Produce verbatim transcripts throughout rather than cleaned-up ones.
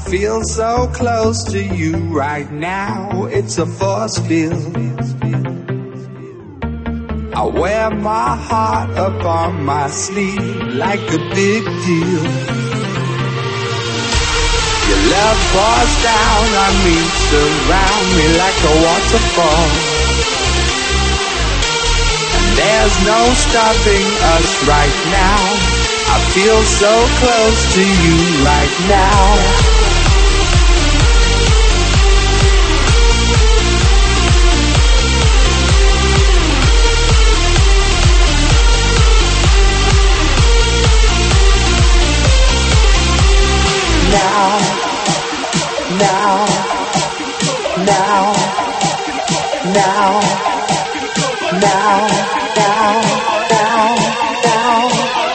feel so close to you right now. It's a force field. I wear my heart up on my sleeve like a big deal. Your love pours down on me, surround me like a waterfall. And there's no stopping us right now. I feel so close to you right now. Now, now, now, now, now, now, now, now, now,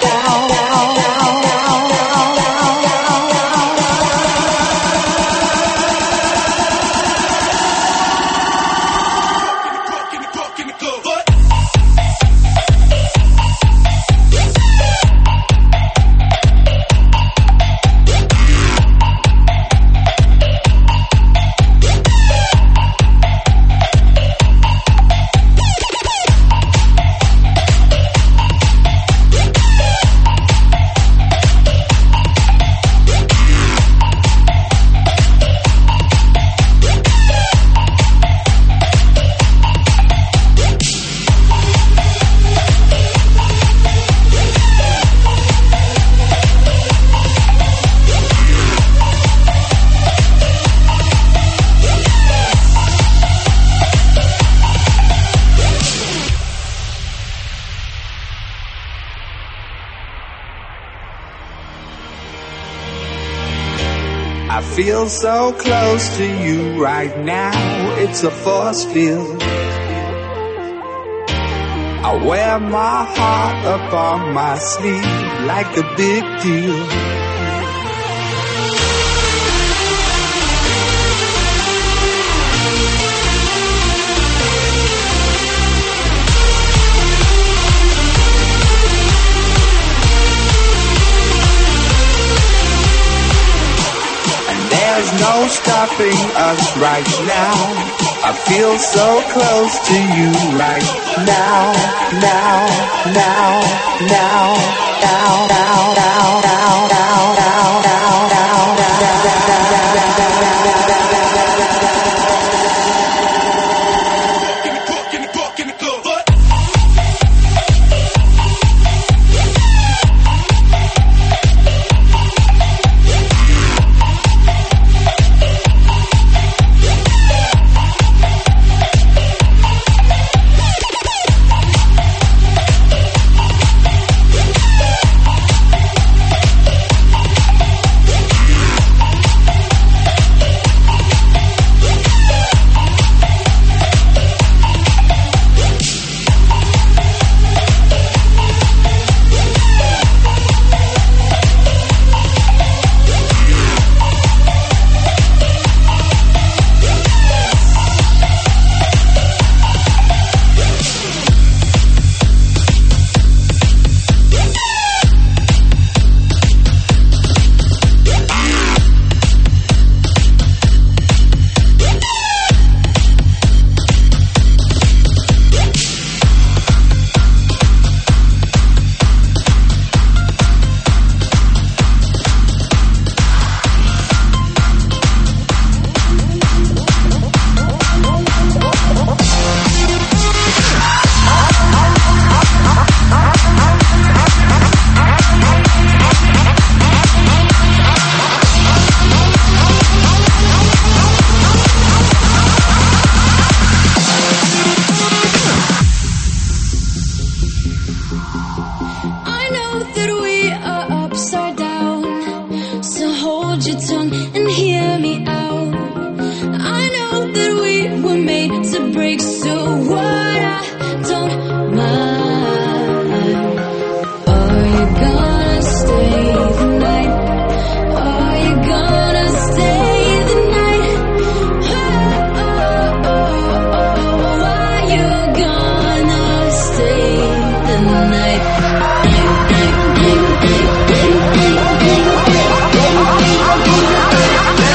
I feel so close to you right now. It's a force field. I wear my heart up on my sleeve like a big deal. There's no stopping us right now. I feel so close to you right now, now, now, now, now, now, now, now, now, now, now, now, Night.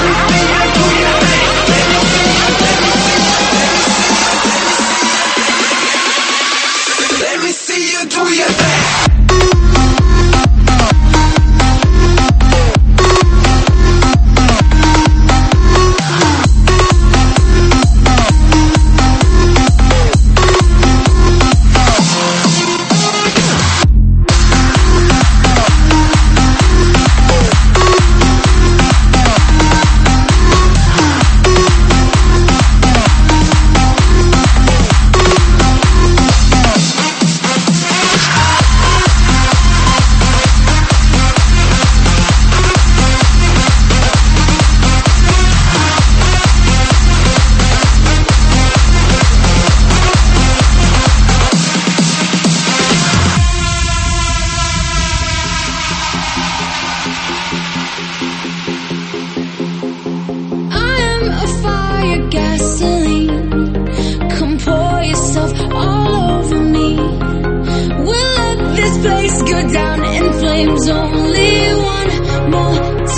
There's only one more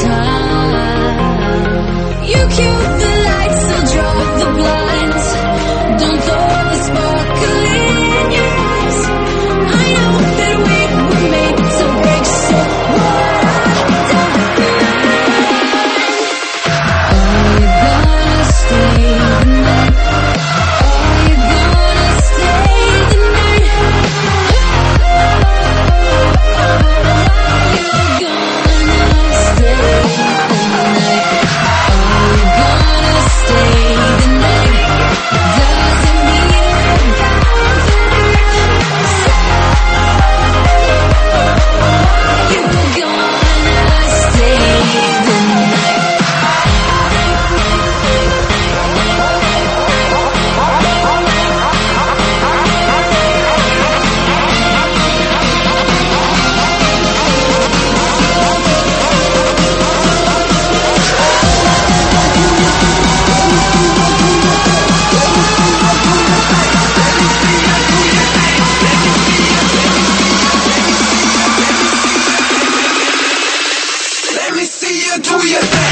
time. You cue the lights, I'll draw the blinds. Don't throw the sparkle in your eyes. I know that we were made to break, so what I don't mind. Are you gonna stay the night? Are you gonna stay the night? Are you gonna stay the night? Are you gonna stay the night? Doesn't mean we're bound for life. So are you gonna stay the night? Let me see you do your thing.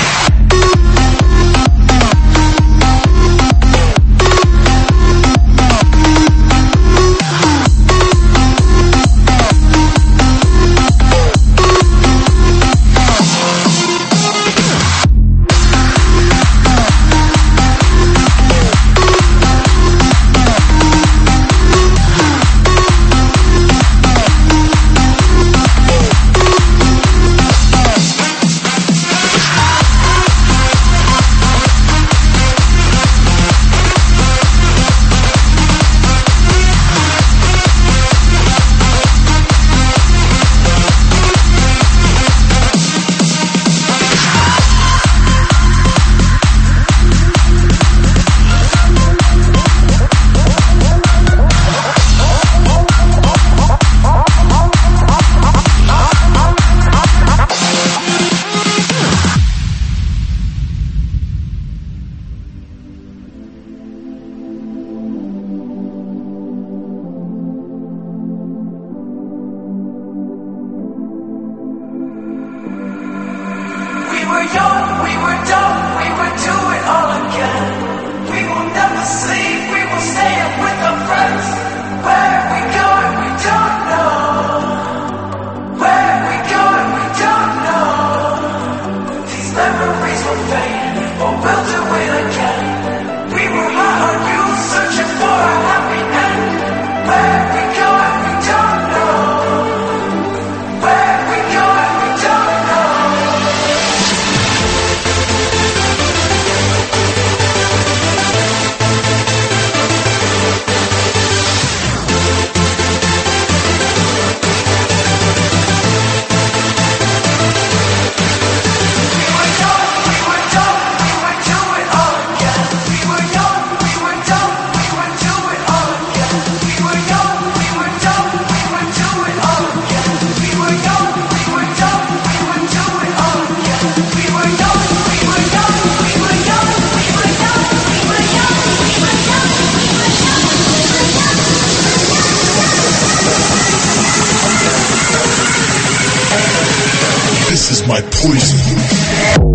We were young, we were dumb, we would do it all again. We will never sleep, we will stay up with our friends. Where we going, we don't know. Where we going, we don't know. These memories will fade, but we'll do it again. We were high on you, searching for a happy end. Where we going, we don't know. Where we going, we don't know. This is my poison.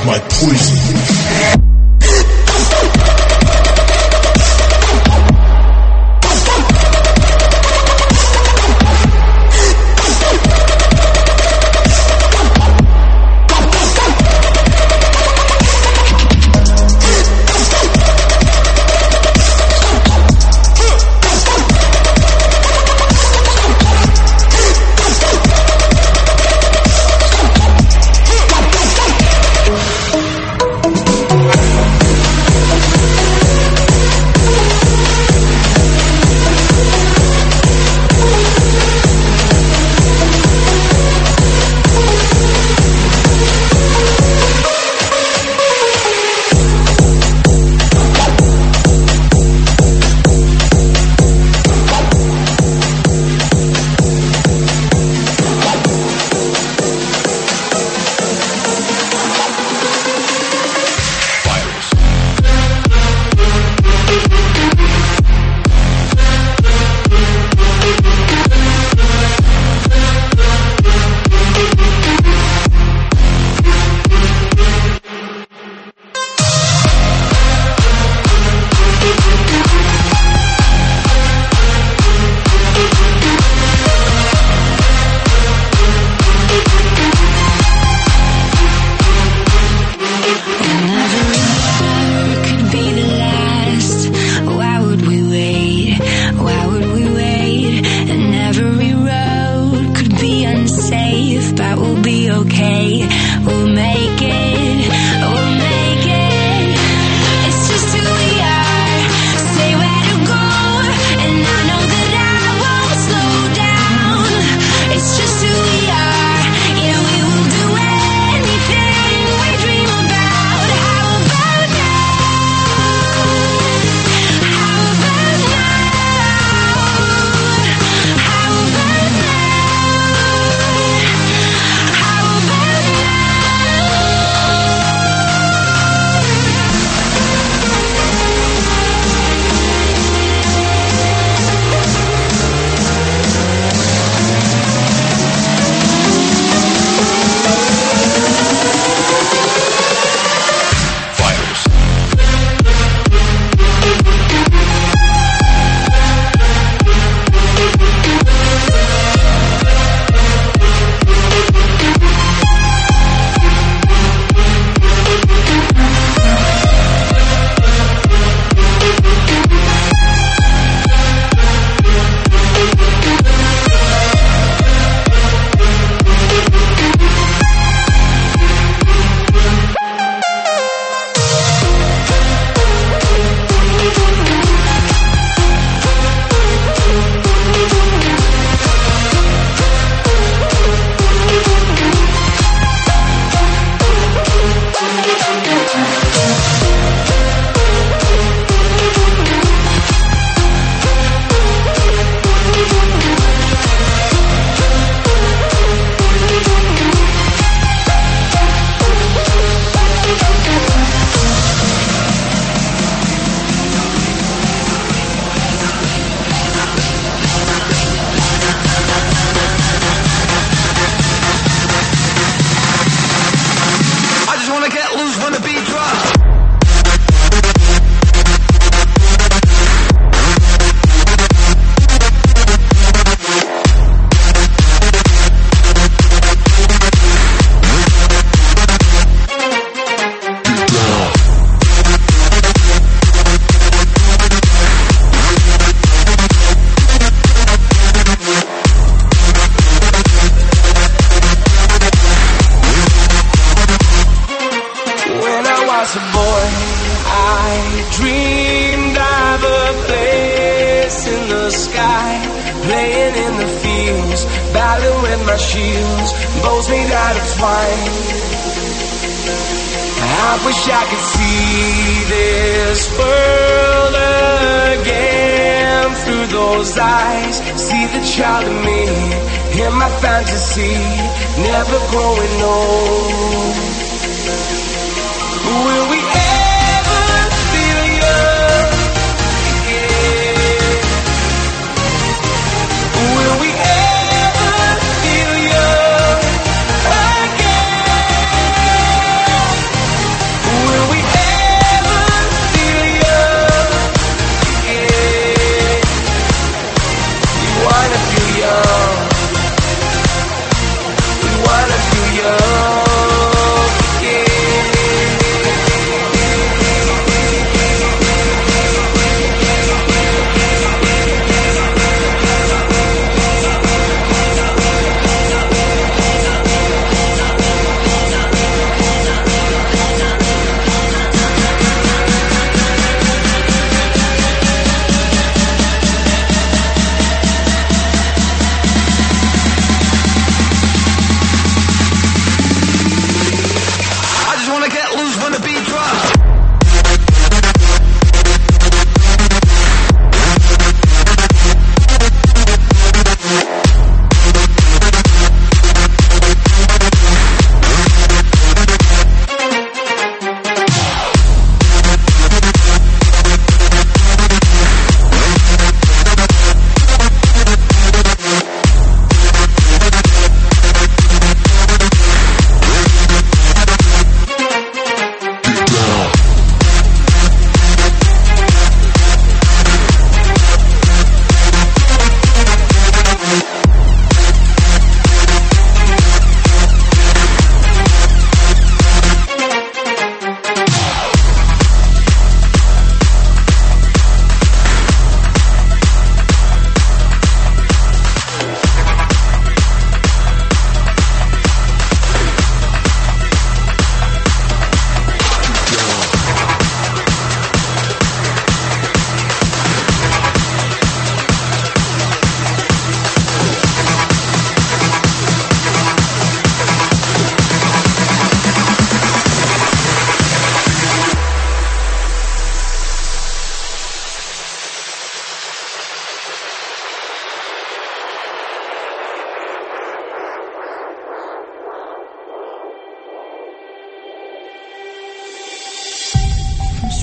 my poison.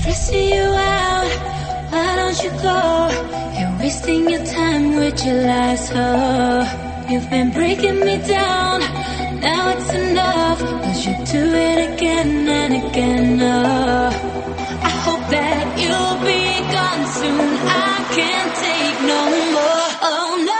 stressing you out. Why don't you go? You're wasting your time with your lies, oh. You've been breaking me down. Now it's enough, 'cause you do it again and again, oh. I hope that you'll be gone soon. I can't take no more, oh no.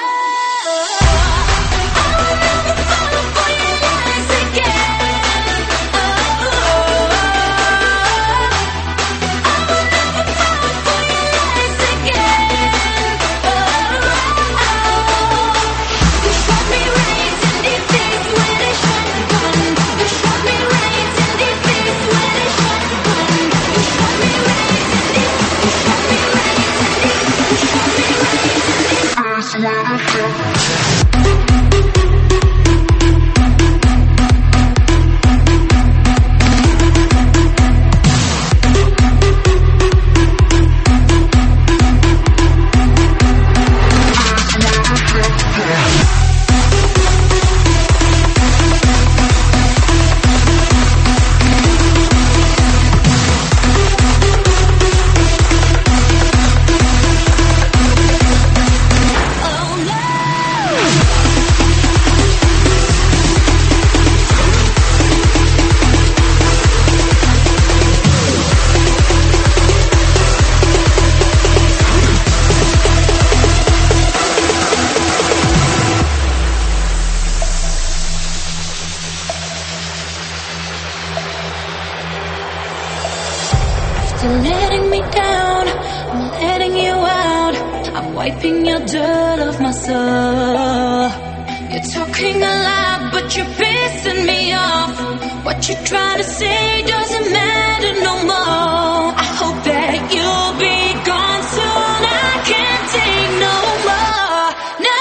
You're letting me down, I'm letting you out. I'm wiping your dirt off my soul. You're talking a lot, but you're pissing me off. What you trying to say doesn't matter no more. I hope that you'll be gone soon. I can't take no more, no.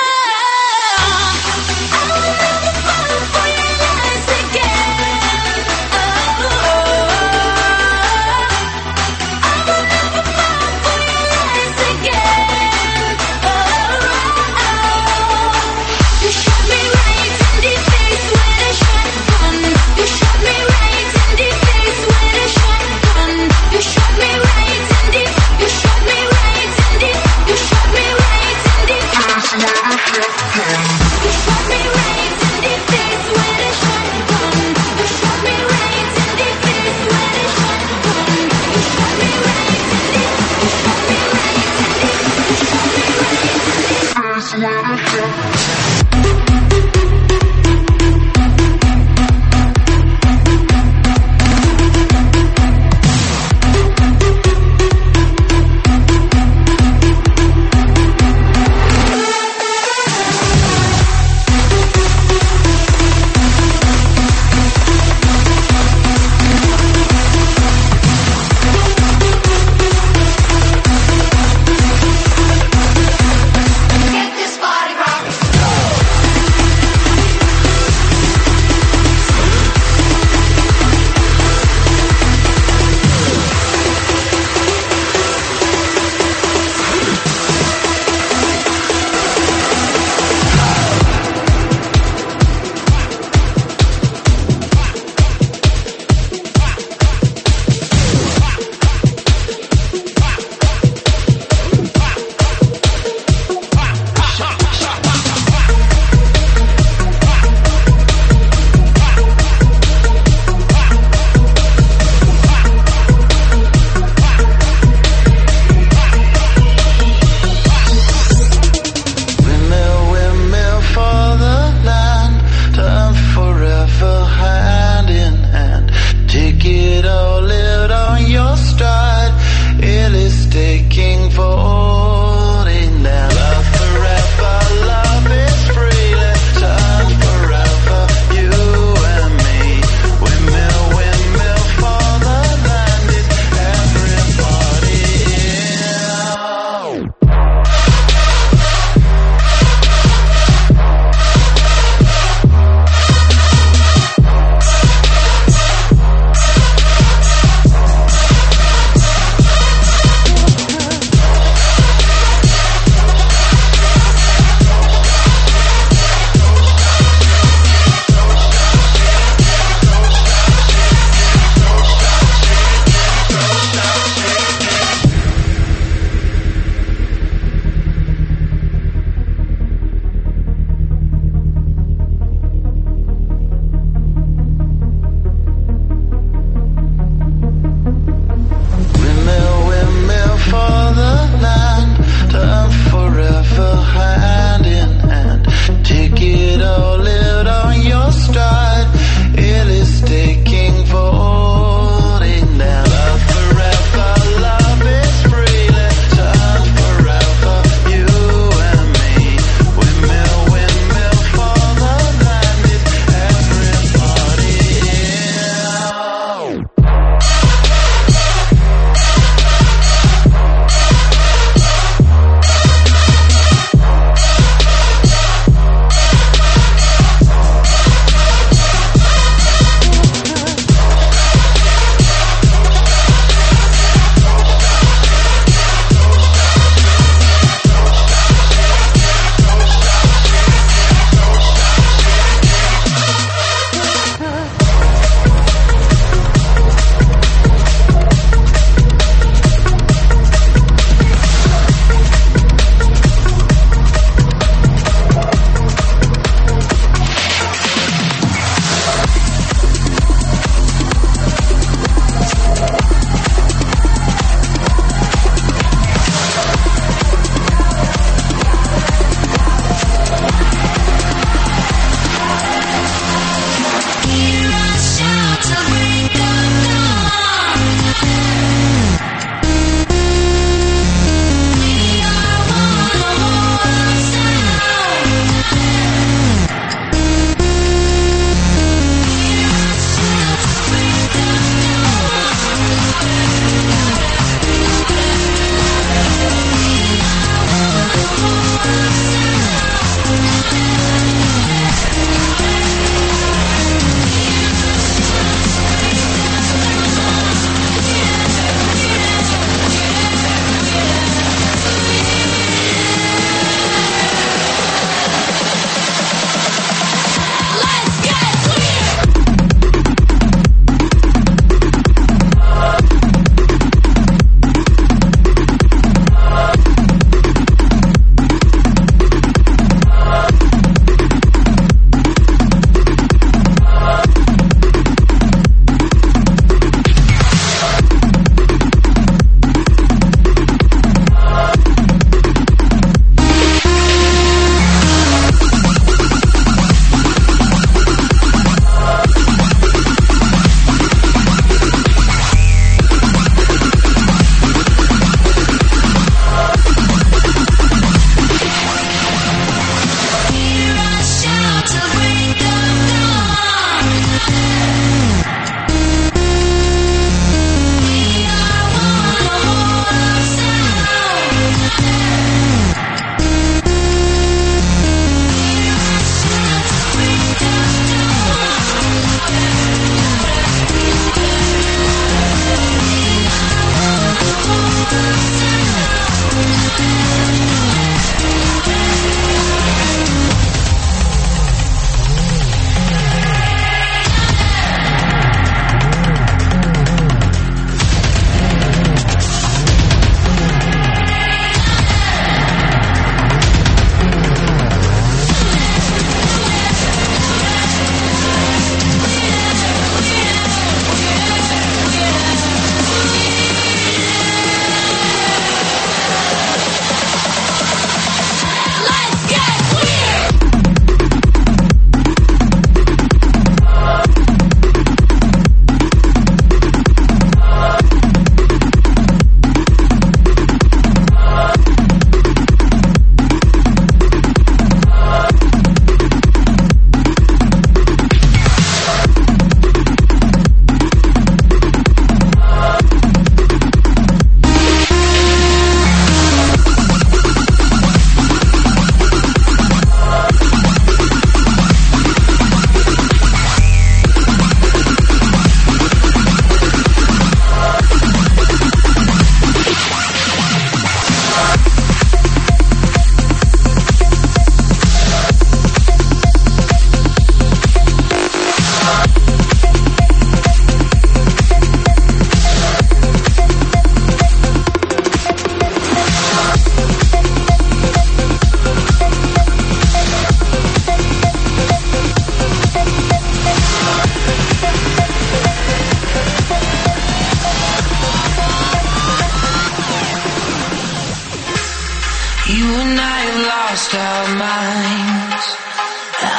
I will never fall for your lies again, oh.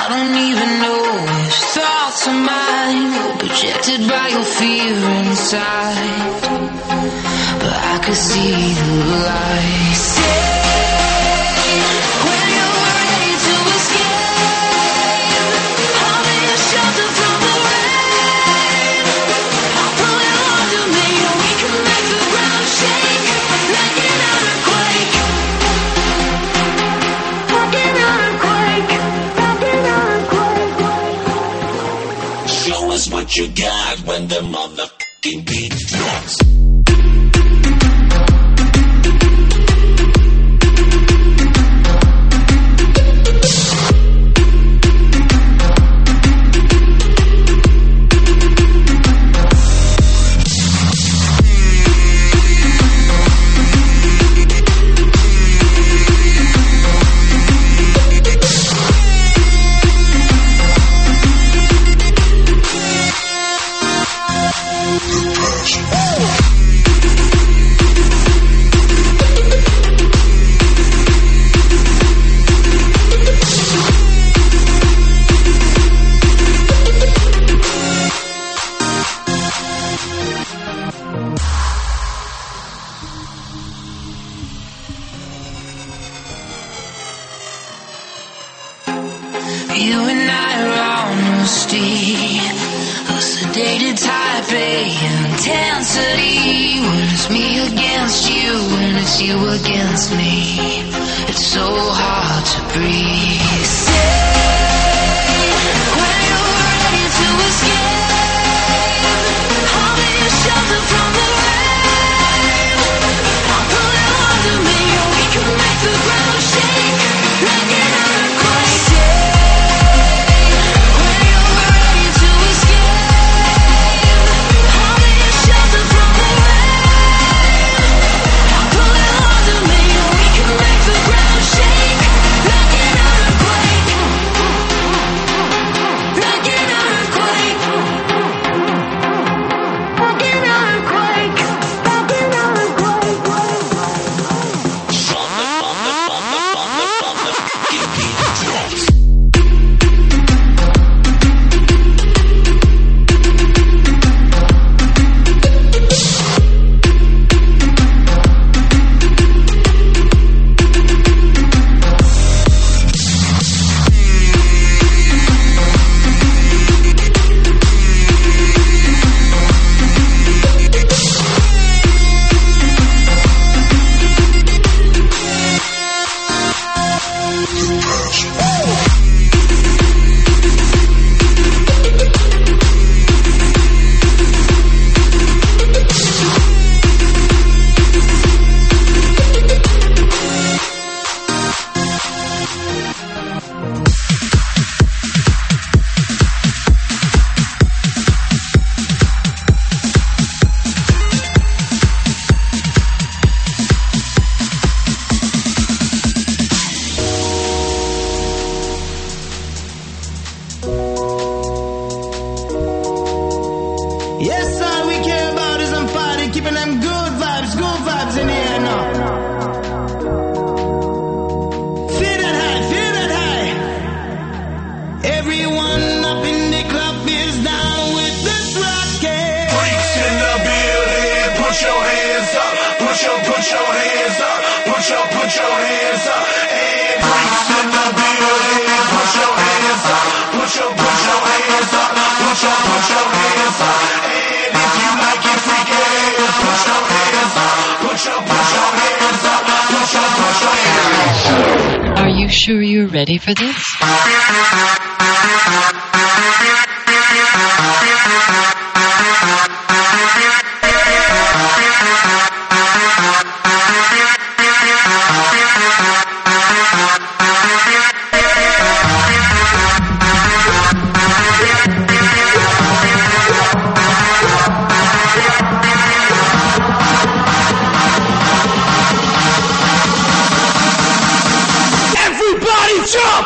I don't even know if thoughts are mine, projected by your fear inside. But I could see the light. Say when you're ready to escape, I'll be a shelter from the rain. I'll pull you under me, and we can make the ground shake like an earthquake. Like an earthquake. Like an earthquake. Show us what you got when the motherfucking beat drops. You and I are honesty, a sedated type A intensity. When it's me against you, and it's you against me, it's so hard to breathe. Say when you're ready to escape, I'll be a shelter from the rain. I'll pull you under me, and we can make the ground shake like an earthquake. Say when you're ready to escape, I'll be a shelter from the rain. I'll pull you under me, and we can make the ground shake like an earthquake. Like an earthquake. Like an earthquake. Like an earthquake. From the, from the, from the, from the, from the fucking beat drops. Yes, all we care about is them party, keeping them good vibes, good vibes in the air now. Feel that high, feel that high. Everyone up in the club is down with this rocket. Freaks in the building, put your hands up, put your, put your hands up, put your, put your hands up. And freaks in the building, put your hands up, put your, put your hands up, put your, put your hands up. And if you like it freaky, put your hands up, put your, put your hands up, put your, put your hands up. Are you sure you're ready for this? Everybody jump!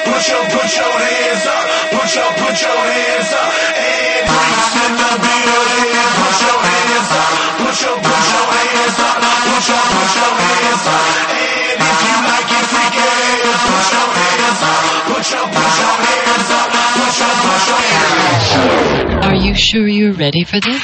Put your, put your hands up. Put your, put your hands up. And freaks in the building. Put your hands up. Put your, put your hands up. Put your, put your hands up. And if you like it, freak ass. Put your hands up. Put your, put your hands up. Put your, put your hands up. Are you sure you're ready for this?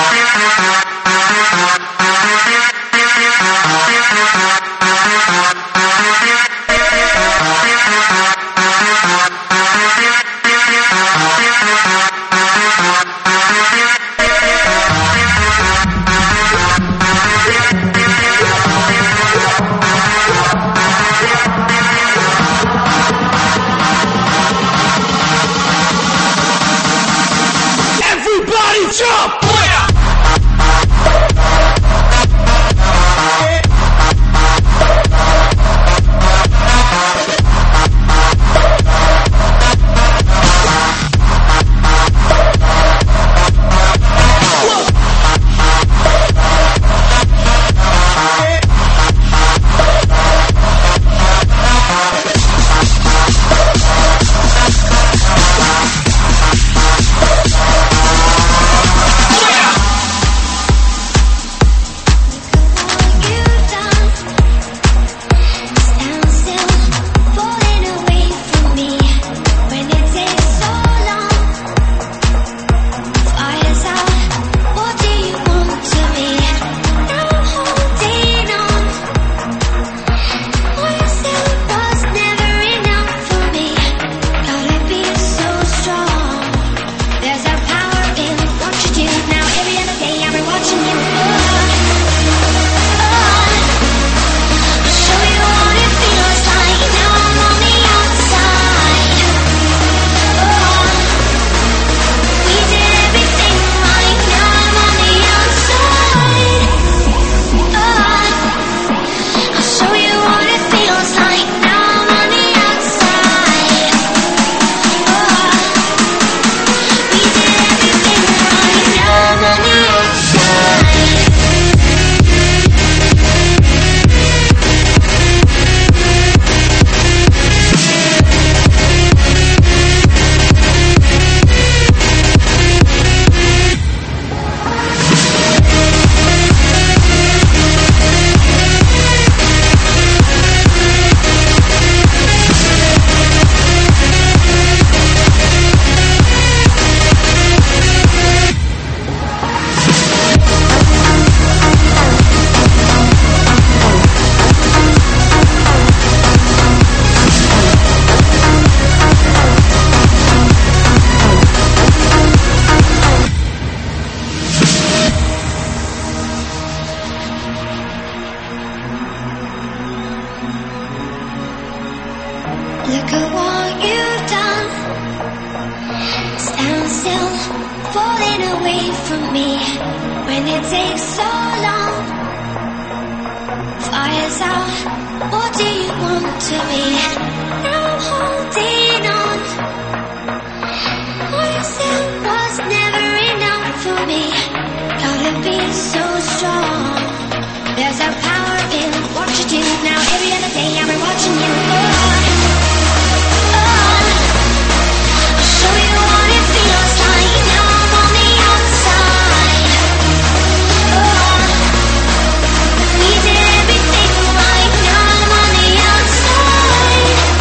Everybody jump! Look at what you've done. Stand still, falling away from me. When it takes so long, fire's out. What do you want to be? Now I'm holding on. What you said was never enough for me. Gotta be so strong. There's a power in what you do. Now every other day I'm watching you. Oh. Show you what it feels like. Now I'm on the outside. Oh, we did everything right. Now I'm on the outside.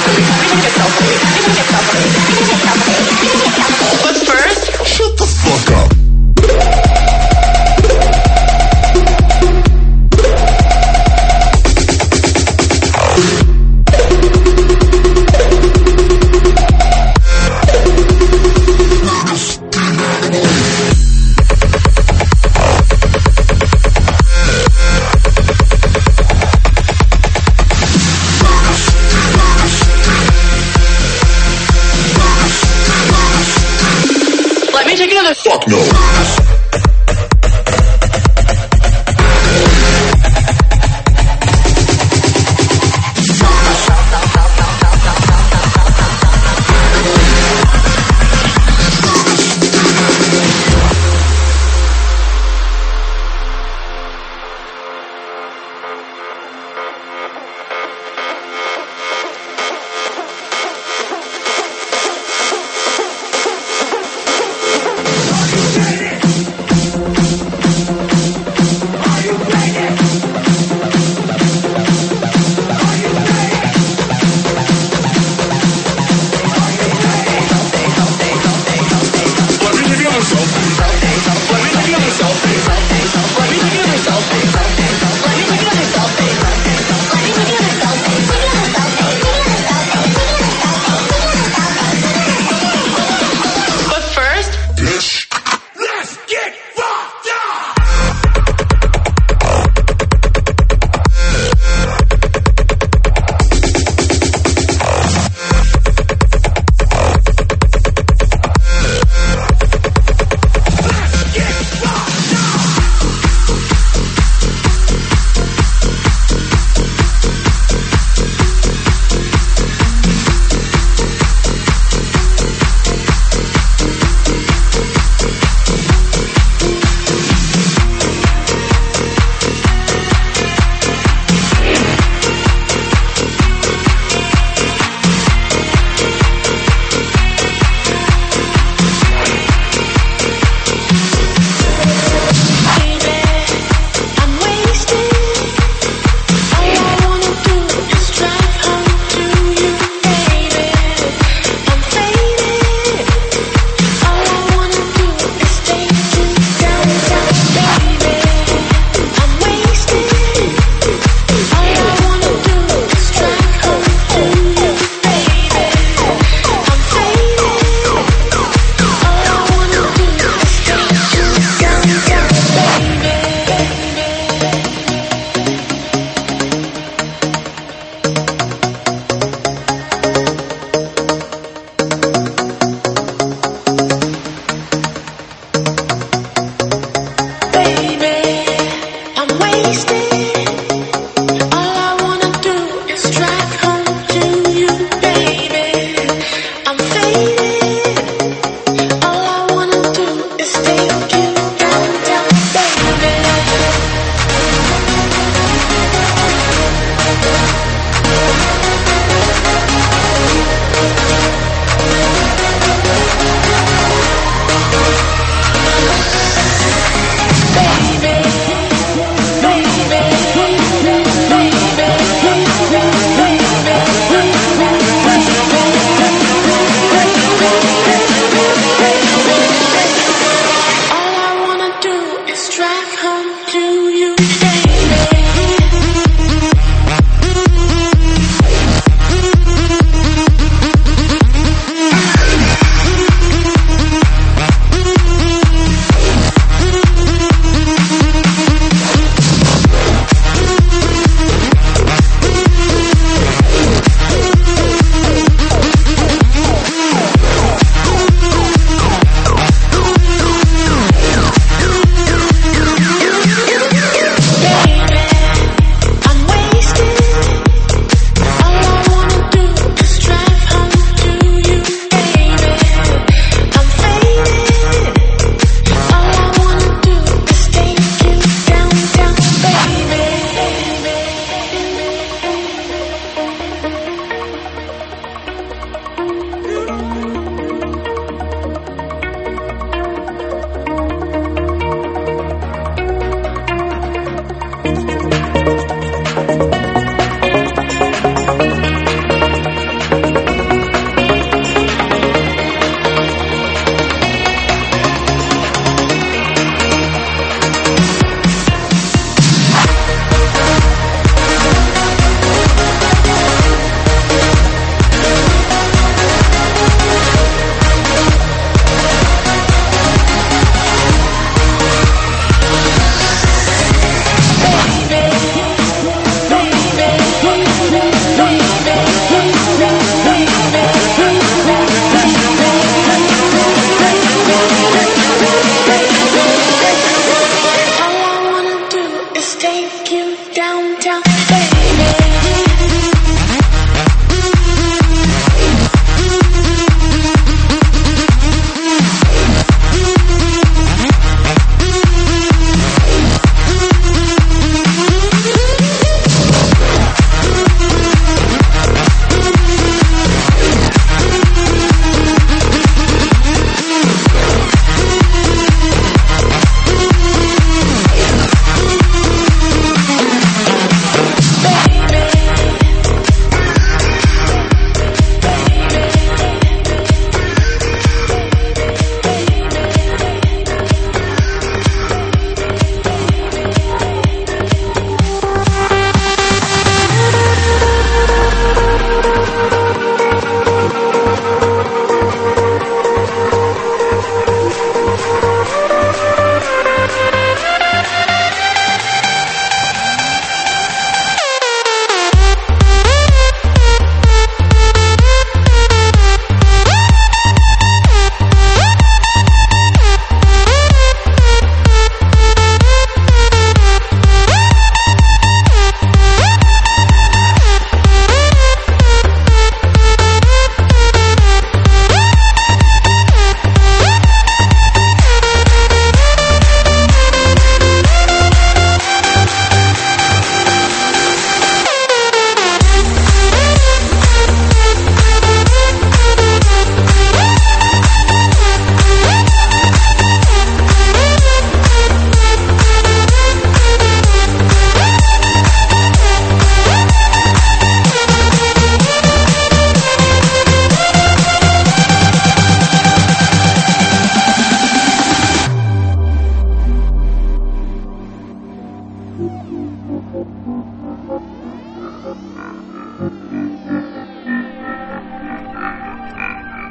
But first, Shut the fuck up. let me take another. Fuck no.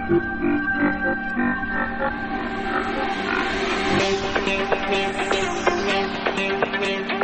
Thank you.